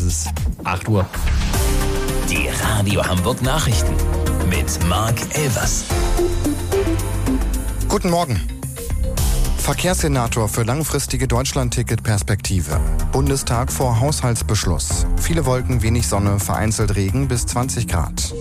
ist 8 Uhr. Die Radio Hamburg Nachrichten mit Marc Elvers. Guten Morgen. Verkehrssenator für langfristige Deutschland-Ticket-Perspektive. Bundestag vor Haushaltsbeschluss. Viele Wolken, wenig Sonne, vereinzelt Regen bis 20 Grad.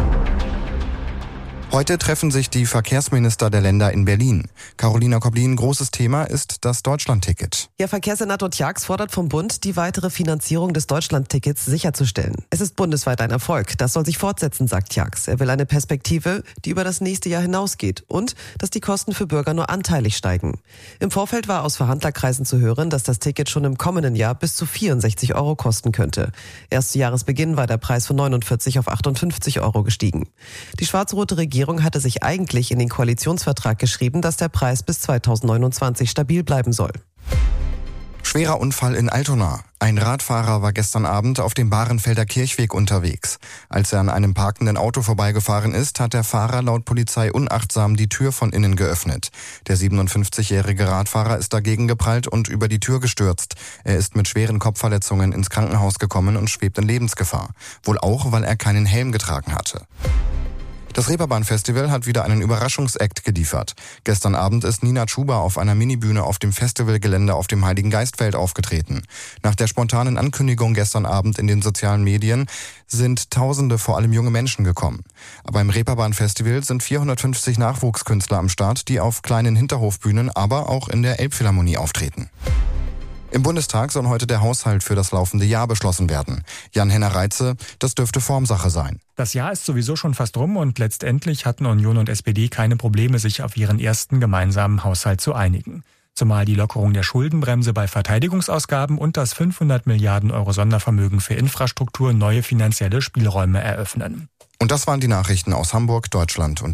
Heute treffen sich die Verkehrsminister der Länder in Berlin. Carolina Koblin, großes Thema ist das Deutschland-Ticket. Ja, Verkehrssenator Tjax fordert vom Bund, die weitere Finanzierung des Deutschland-Tickets sicherzustellen. Es ist bundesweit ein Erfolg. Das soll sich fortsetzen, sagt Tjax. Er will eine Perspektive, die über das nächste Jahr hinausgeht und dass die Kosten für Bürger nur anteilig steigen. Im Vorfeld war aus Verhandlerkreisen zu hören, dass das Ticket schon im kommenden Jahr bis zu 64 € kosten könnte. Erst zu Jahresbeginn war der Preis von 49 auf 58 € gestiegen. Die schwarz-rote Regierung hatte sich eigentlich in den Koalitionsvertrag geschrieben, dass der Preis bis 2029 stabil bleiben soll. Schwerer Unfall in Altona. Ein Radfahrer war gestern Abend auf dem Bahrenfelder Kirchweg unterwegs. Als er an einem parkenden Auto vorbeigefahren ist, hat der Fahrer laut Polizei unachtsam die Tür von innen geöffnet. Der 57-jährige Radfahrer ist dagegen geprallt und über die Tür gestürzt. Er ist mit schweren Kopfverletzungen ins Krankenhaus gekommen und schwebt in Lebensgefahr. Wohl auch, weil er keinen Helm getragen hatte. Das Reeperbahn-Festival hat wieder einen Überraschungsakt geliefert. Gestern Abend ist Nina Chuba auf einer Minibühne auf dem Festivalgelände auf dem Heiligengeistfeld aufgetreten. Nach der spontanen Ankündigung gestern Abend in den sozialen Medien sind Tausende, vor allem junge Menschen, gekommen. Beim Reeperbahn-Festival sind 450 Nachwuchskünstler am Start, die auf kleinen Hinterhofbühnen, aber auch in der Elbphilharmonie auftreten. Im Bundestag soll heute der Haushalt für das laufende Jahr beschlossen werden. Jan-Henner Reitze, das dürfte Formsache sein. Das Jahr ist sowieso schon fast rum und letztendlich hatten Union und SPD keine Probleme, sich auf ihren ersten gemeinsamen Haushalt zu einigen. Zumal die Lockerung der Schuldenbremse bei Verteidigungsausgaben und das 500 Milliarden € Sondervermögen für Infrastruktur neue finanzielle Spielräume eröffnen. Und das waren die Nachrichten aus Hamburg, Deutschland und